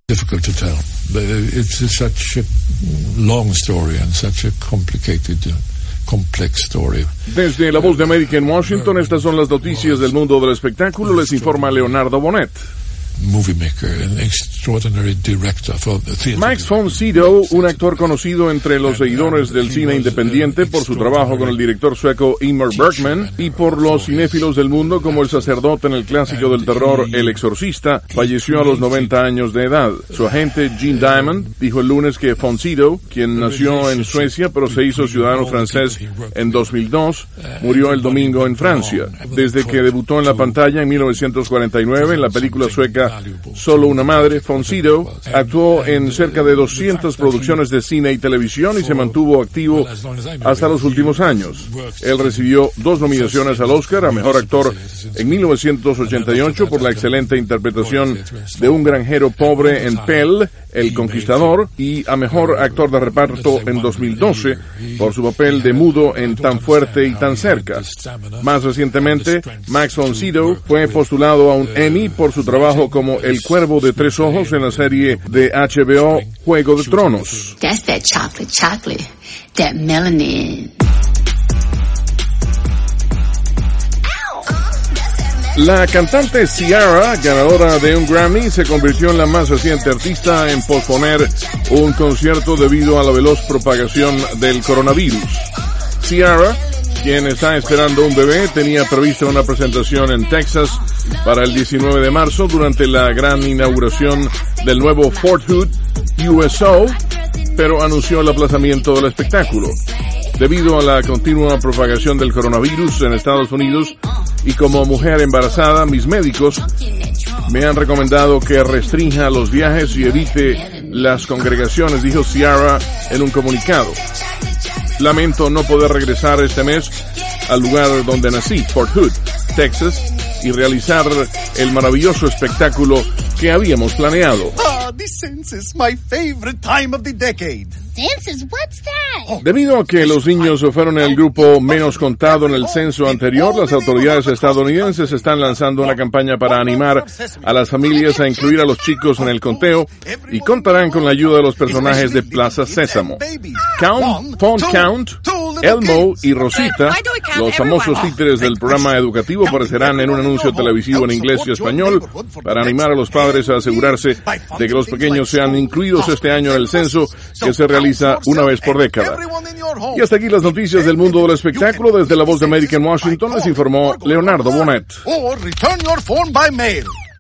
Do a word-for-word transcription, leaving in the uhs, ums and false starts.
Difficult to tell. It's such a long story and such a complicated, complex story. Desde La Voz de América en Washington, estas son las noticias del mundo del espectáculo. Les informa Leonardo Bonet. Movie maker, an extraordinary director for the theater. Max von Sydow, un actor conocido entre los seguidores del cine independiente por su trabajo con el director sueco Ingmar Bergman y por los cinéfilos del mundo como el sacerdote en el clásico del terror El Exorcista, falleció a los noventa años de edad. Su agente Gene Diamond dijo el lunes que von Sydow, quien nació en Suecia pero se hizo ciudadano francés en dos mil dos, murió el domingo en Francia. Desde que debutó en la pantalla en mil novecientos cuarenta y nueve en la película sueca Solo una madre, von Sydow actuó en cerca de doscientas producciones de cine y televisión y se mantuvo activo hasta los últimos años. Él recibió dos nominaciones al Oscar a Mejor Actor en mil novecientos ochenta y ocho por la excelente interpretación de un granjero pobre en Pell, El Conquistador, y a Mejor Actor de Reparto en dos mil doce por su papel de mudo en Tan Fuerte y Tan Cerca. Más recientemente, Max von Sydow fue postulado a un Emmy por su trabajo como El Cuervo de Tres Ojos en la serie de H B O Juego de Tronos. That's that chocolate, chocolate, that melanin. La cantante Ciara, ganadora de un Grammy, se convirtió en la más reciente artista en posponer un concierto debido a la veloz propagación del coronavirus. Ciara, quien está esperando un bebé, tenía prevista una presentación en Texas para el diecinueve de marzo durante la gran inauguración del nuevo Fort Hood U S O, pero anunció el aplazamiento del espectáculo. Debido a la continua propagación del coronavirus en Estados Unidos y como mujer embarazada, mis médicos me han recomendado que restrinja los viajes y evite las congregaciones, dijo Ciara en un comunicado. Lamento no poder regresar este mes al lugar donde nací, Fort Hood, Texas, y realizar el maravilloso espectáculo que habíamos planeado. Ah, the census, my favorite time of the decade. Census, what's that? Debido a que los niños fueron el grupo menos contado en el censo anterior, las autoridades estadounidenses están lanzando una campaña para animar a las familias a incluir a los chicos en el conteo y contarán con la ayuda de los personajes de Plaza Sésamo. Count, Font Count, Elmo y Rosita, los famosos títeres del programa educativo, aparecerán en un anuncio televisivo en inglés y español para animar a los padres a asegurarse de que los pequeños sean incluidos este año en el censo que se realiza una vez por década. Y hasta aquí las noticias del mundo del espectáculo. Desde La Voz de América en Washington les informó Leonardo Bonet. Or return your phone by mail.